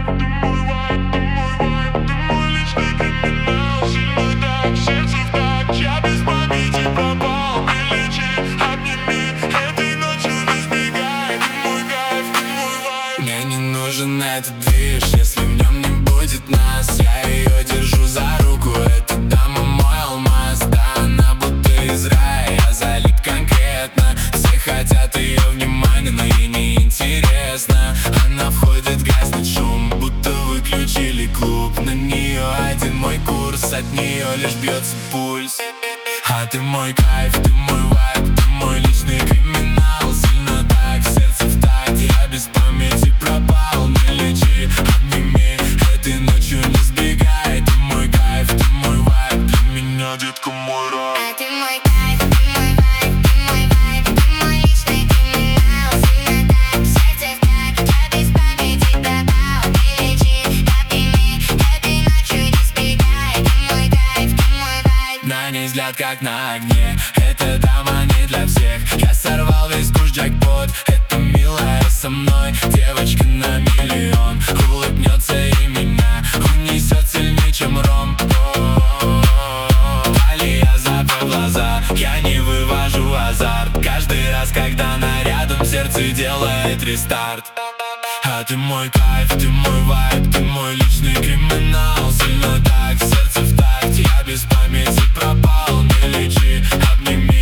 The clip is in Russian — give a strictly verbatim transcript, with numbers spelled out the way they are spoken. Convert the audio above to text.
Мне не нужен этот движ, если в нем не будет нас. Я ее держу за руку, эта дама мой алмаз. Да, она будто из рая, я залит конкретно. Все хотят ее внимания, но ей не интересно. Она входит, гаснет шум, будто выключили клуб. На нее один мой курс, от нее лишь бьется пульс. А ты мой кайф, ты мой вайб, ты мой личный криминал. Сильно так, сердце в такт, я без памяти пропал. Не лечи, обними, этой ночью не сбегай. Ты мой кайф, ты мой вайб, для меня, детка, мой рай. А ты мой кайф, ты мой вайб, ты мой вайб, ты мой личный криминал. Сильно так, сердце в такт, я без памяти пропал. Не лечи, обними, этой ночью не сбегай. Ты мой кайф, ты мой вайб. На ней взгляд как на огне, эта дама не для всех. Я сорвал весь куш джекпот, это милая со мной. Девочка на миллион, улыбнется и меня унесет сильнее, чем ром. Вдали я закрыл глаза, я не вывожу азарт. Каждый раз, когда она рядом, сердце делает рестарт. А ты мой кайф, ты мой вайб, ты мой личный криминал. Сильно так, сердце в такт, я без памяти пропал. Не лечи, обними,